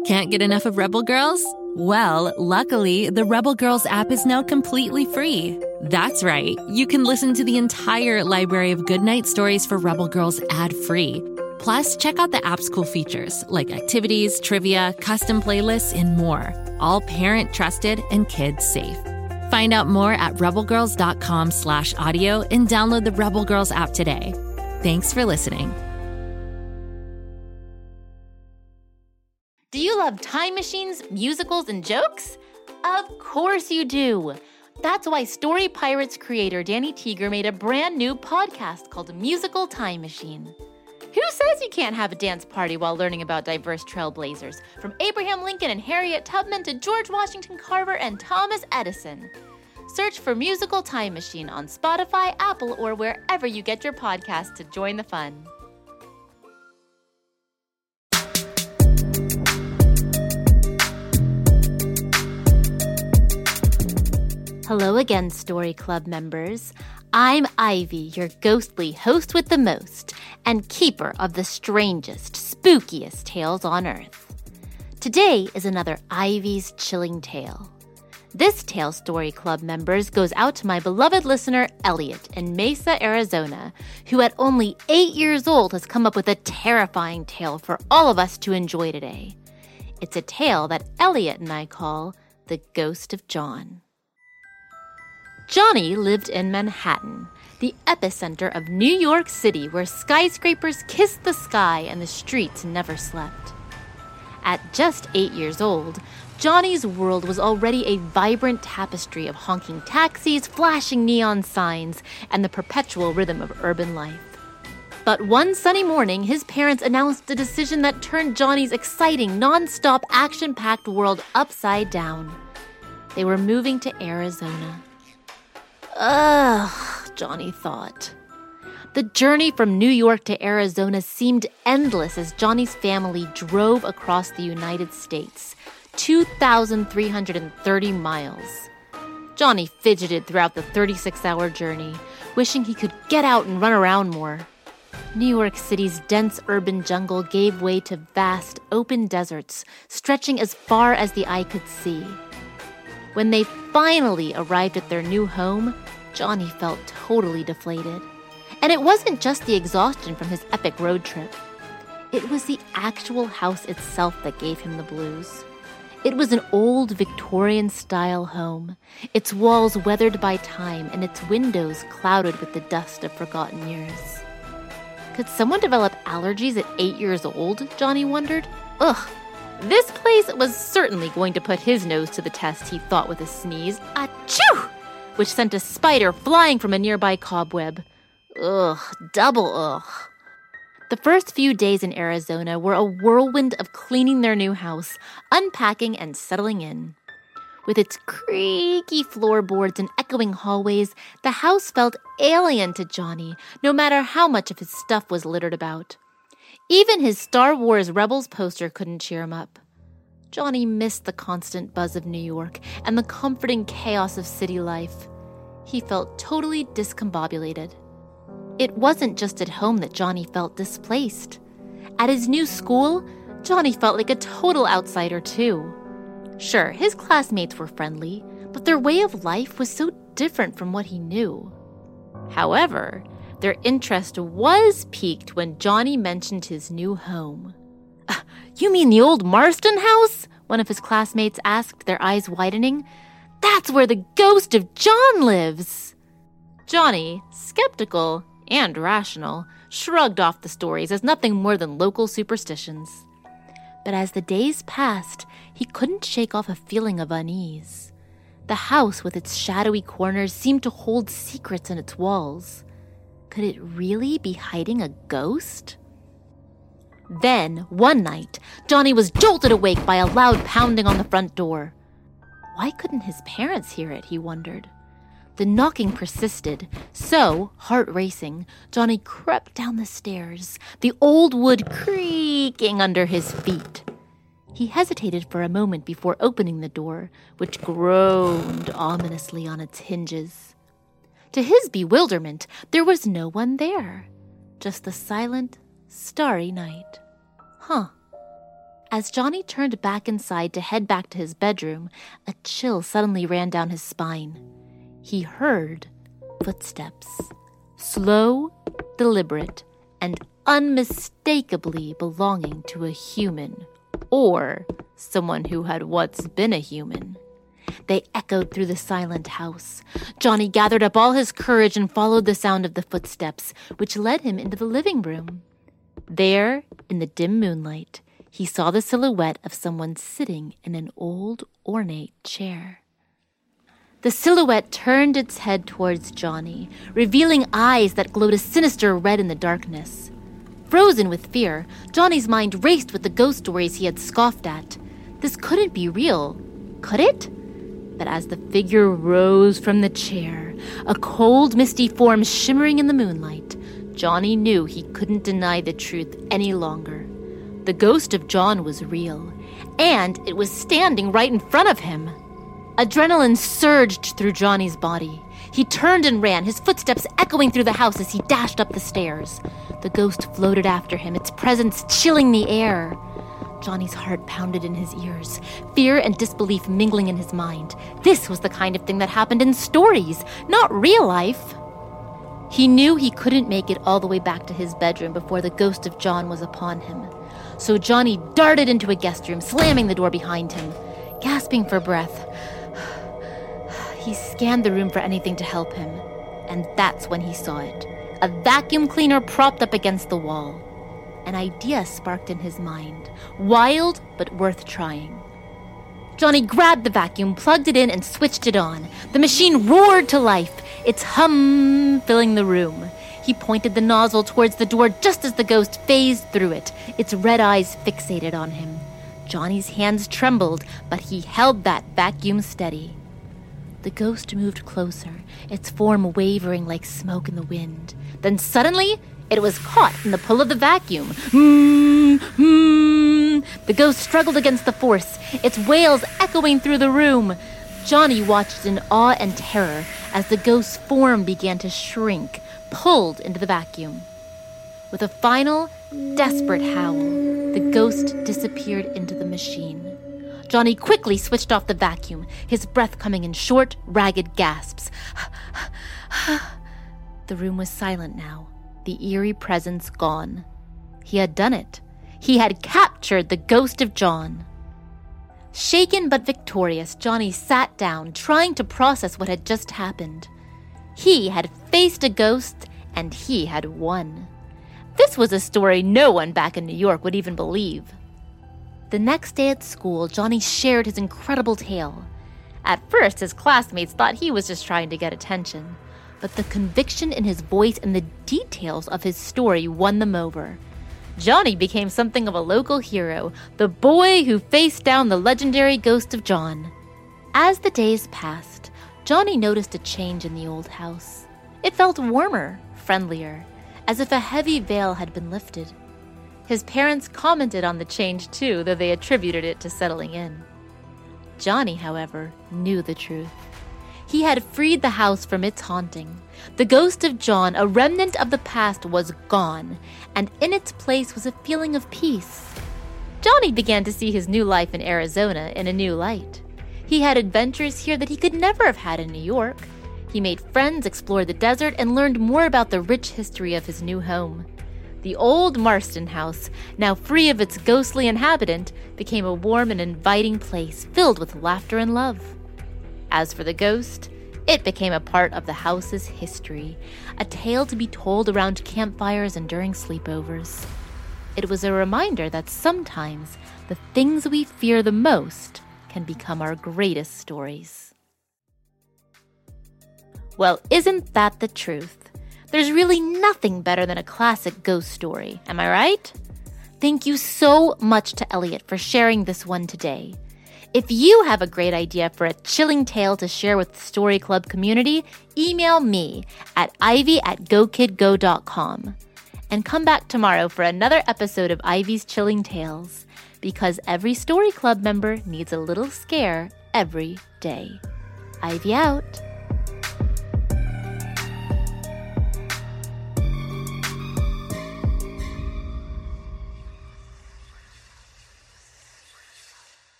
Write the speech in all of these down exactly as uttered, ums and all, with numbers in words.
Can't get enough of Rebel Girls? Well, luckily, the Rebel Girls app is now completely free. That's right. You can listen to the entire library of goodnight stories for Rebel Girls ad-free. Plus, check out the app's cool features like activities, trivia, custom playlists, and more. All parent-trusted and kids-safe. Find out more at rebelgirls.com slash audio and download the Rebel Girls app today. Thanks for listening. Do you love time machines, musicals, and jokes? Of course you do. That's why Story Pirates creator Danny Teeger made a brand new podcast called Musical Time Machine. Who says you can't have a dance party while learning about diverse trailblazers, from Abraham Lincoln and Harriet Tubman to George Washington Carver and Thomas Edison? Search for Musical Time Machine on Spotify, Apple, or wherever you get your podcasts to join the fun. Hello again, Story Club members. I'm Ivy, your ghostly host with the most, and keeper of the strangest, spookiest tales on Earth. Today is another Ivy's Chilling Tale. This tale, Story Club members, goes out to my beloved listener, Elliot, in Mesa, Arizona, who at only eight years old has come up with a terrifying tale for all of us to enjoy today. It's a tale that Elliot and I call The Ghost of John. Johnny lived in Manhattan, the epicenter of New York City, where skyscrapers kissed the sky and the streets never slept. At just eight years old, Johnny's world was already a vibrant tapestry of honking taxis, flashing neon signs, and the perpetual rhythm of urban life. But one sunny morning, his parents announced a decision that turned Johnny's exciting, non-stop, action-packed world upside down. They were moving to Arizona. Ugh, Johnny thought. The journey from New York to Arizona seemed endless as Johnny's family drove across the United States, two thousand three hundred thirty miles. Johnny fidgeted throughout the thirty-six hour journey, wishing he could get out and run around more. New York City's dense urban jungle gave way to vast, open deserts, stretching as far as the eye could see. When they finally arrived at their new home, Johnny felt totally deflated. And it wasn't just the exhaustion from his epic road trip. It was the actual house itself that gave him the blues. It was an old Victorian-style home, its walls weathered by time and its windows clouded with the dust of forgotten years. Could someone develop allergies at eight years old, Johnny wondered? Ugh. This place was certainly going to put his nose to the test, he thought with a sneeze. Achoo! Which sent a spider flying from a nearby cobweb. Ugh, double ugh. The first few days in Arizona were a whirlwind of cleaning their new house, unpacking and settling in. With its creaky floorboards and echoing hallways, the house felt alien to Johnny, no matter how much of his stuff was littered about. Even his Star Wars Rebels poster couldn't cheer him up. Johnny missed the constant buzz of New York and the comforting chaos of city life. He felt totally discombobulated. It wasn't just at home that Johnny felt displaced. At his new school, Johnny felt like a total outsider too. Sure, his classmates were friendly, but their way of life was so different from what he knew. However, their interest was piqued when Johnny mentioned his new home. Uh, you mean the old Marston house? One of his classmates asked, their eyes widening. That's where the ghost of John lives. Johnny, skeptical and rational, shrugged off the stories as nothing more than local superstitions. But as the days passed, he couldn't shake off a feeling of unease. The house with its shadowy corners seemed to hold secrets in its walls. Could it really be hiding a ghost? Then, one night, Johnny was jolted awake by a loud pounding on the front door. Why couldn't his parents hear it, he wondered. The knocking persisted, so, heart racing, Johnny crept down the stairs, the old wood creaking under his feet. He hesitated for a moment before opening the door, which groaned ominously on its hinges. To his bewilderment, there was no one there, just the silent, starry night. Huh. As Johnny turned back inside to head back to his bedroom, a chill suddenly ran down his spine. He heard footsteps, slow, deliberate, and unmistakably belonging to a human, or someone who had once been a human. They echoed through the silent house. Johnny gathered up all his courage and followed the sound of the footsteps, which led him into the living room. There, in the dim moonlight, he saw the silhouette of someone sitting in an old, ornate chair. The silhouette turned its head towards Johnny, revealing eyes that glowed a sinister red in the darkness. Frozen with fear, Johnny's mind raced with the ghost stories he had scoffed at. This couldn't be real, could it? But as the figure rose from the chair, a cold, misty form shimmering in the moonlight, Johnny knew he couldn't deny the truth any longer. The ghost of John was real, and it was standing right in front of him. Adrenaline surged through Johnny's body. He turned and ran, his footsteps echoing through the house as he dashed up the stairs. The ghost floated after him, its presence chilling the air. Johnny's heart pounded in his ears, fear and disbelief mingling in his mind. This was the kind of thing that happened in stories, not real life. He knew he couldn't make it all the way back to his bedroom before the ghost of John was upon him. So Johnny darted into a guest room, slamming the door behind him. Gasping for breath, he scanned the room for anything to help him, and that's when he saw it. A vacuum cleaner propped up against the wall. An idea sparked in his mind, wild but worth trying. Johnny grabbed the vacuum, plugged it in, and switched it on. The machine roared to life, its hum filling the room. He pointed the nozzle towards the door just as the ghost phased through it, its red eyes fixated on him. Johnny's hands trembled, but he held that vacuum steady. The ghost moved closer, its form wavering like smoke in the wind. Then suddenly, it was caught in the pull of the vacuum. Mm, mm. The ghost struggled against the force, its wails echoing through the room. Johnny watched in awe and terror as the ghost's form began to shrink, pulled into the vacuum. With a final, desperate howl, the ghost disappeared into the machine. Johnny quickly switched off the vacuum, his breath coming in short, ragged gasps. The room was silent now, the eerie presence gone. He had done it. He had captured the ghost of John. Shaken but victorious, Johnny sat down, trying to process what had just happened. He had faced a ghost, and he had won. This was a story no one back in New York would even believe. The next day at school, Johnny shared his incredible tale. At first, his classmates thought he was just trying to get attention, but the conviction in his voice and the details of his story won them over. Johnny became something of a local hero, the boy who faced down the legendary ghost of John. As the days passed, Johnny noticed a change in the old house. It felt warmer, friendlier, as if a heavy veil had been lifted. His parents commented on the change too, though they attributed it to settling in. Johnny, however, knew the truth. He had freed the house from its haunting. The ghost of John, a remnant of the past, was gone, and in its place was a feeling of peace. Johnny began to see his new life in Arizona in a new light. He had adventures here that he could never have had in New York. He made friends, explored the desert, and learned more about the rich history of his new home. The old Marston house, now free of its ghostly inhabitant, became a warm and inviting place filled with laughter and love. As for the ghost, it became a part of the house's history, a tale to be told around campfires and during sleepovers. It was a reminder that sometimes the things we fear the most can become our greatest stories. Well, isn't that the truth? There's really nothing better than a classic ghost story, am I right? Thank you so much to Elliot for sharing this one today. If you have a great idea for a chilling tale to share with the Story Club community, email me at ivy at go kid go dot com. And come back tomorrow for another episode of Ivy's Chilling Tales, because every Story Club member needs a little scare every day. Ivy out.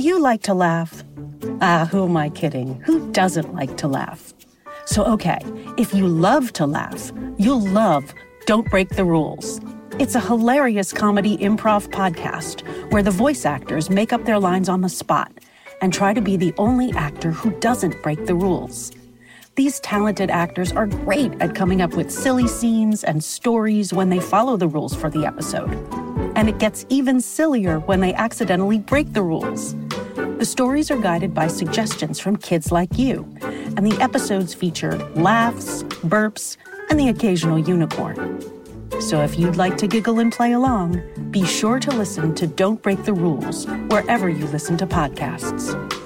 you like to laugh? Ah, who am I kidding? Who doesn't like to laugh? So, okay, if you love to laugh, you'll love Don't Break the Rules. It's a hilarious comedy improv podcast where the voice actors make up their lines on the spot and try to be the only actor who doesn't break the rules. These talented actors are great at coming up with silly scenes and stories when they follow the rules for the episode. And it gets even sillier when they accidentally break the rules. The stories are guided by suggestions from kids like you, and the episodes feature laughs, burps, and the occasional unicorn. So if you'd like to giggle and play along, be sure to listen to Don't Break the Rules wherever you listen to podcasts.